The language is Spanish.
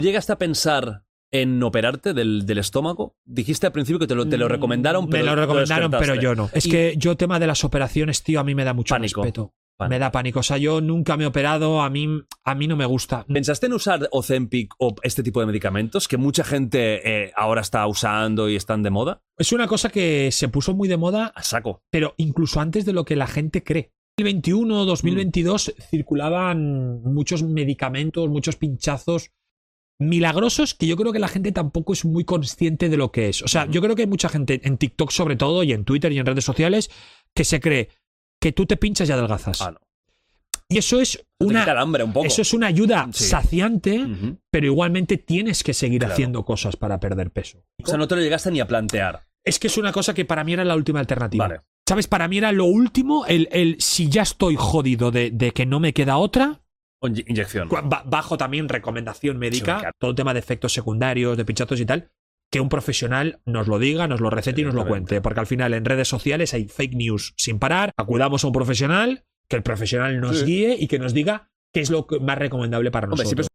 ¿Llegaste a pensar en operarte del estómago? Dijiste al principio que te lo recomendaron, pero me lo recomendaron, pero descartaste. yo no. Es que yo tema de las operaciones, tío, a mí me da mucho Pánico. respeto. Pánico. Me da pánico. O sea, yo nunca me he operado, a mí no me gusta. ¿Pensaste en usar Ozempic o este tipo de medicamentos que mucha gente ahora está usando y están de moda? Es una cosa que se puso muy de moda, A saco. pero incluso antes de lo que la gente cree. En 2021, 2022 circulaban muchos medicamentos, muchos pinchazos milagrosos que yo creo que la gente tampoco es muy consciente de lo que es. O sea, yo creo que hay mucha gente en TikTok sobre todo y en Twitter y en redes sociales que se cree que tú te pinchas y adelgazas. Ah, no. Y eso es Te una... quita el hambre un poco. Eso es una ayuda Sí. saciante, Ujú. pero igualmente tienes que seguir Claro. haciendo cosas para perder peso. O sea, no te lo llegaste ni a plantear. Es que es una cosa que para mí era la última alternativa. Vale. ¿Sabes? Para mí era lo último, si ya estoy jodido de que no me queda otra, O inyección. bajo también recomendación médica, Sí, claro. todo el tema de efectos secundarios, de pinchazos y tal, que un profesional nos lo diga, nos lo recete y nos lo cuente. Porque al final en redes sociales hay fake news sin parar. Acudamos a un profesional, que el profesional nos Sí. guíe y que nos diga qué es lo más recomendable para Hombre, nosotros. siempre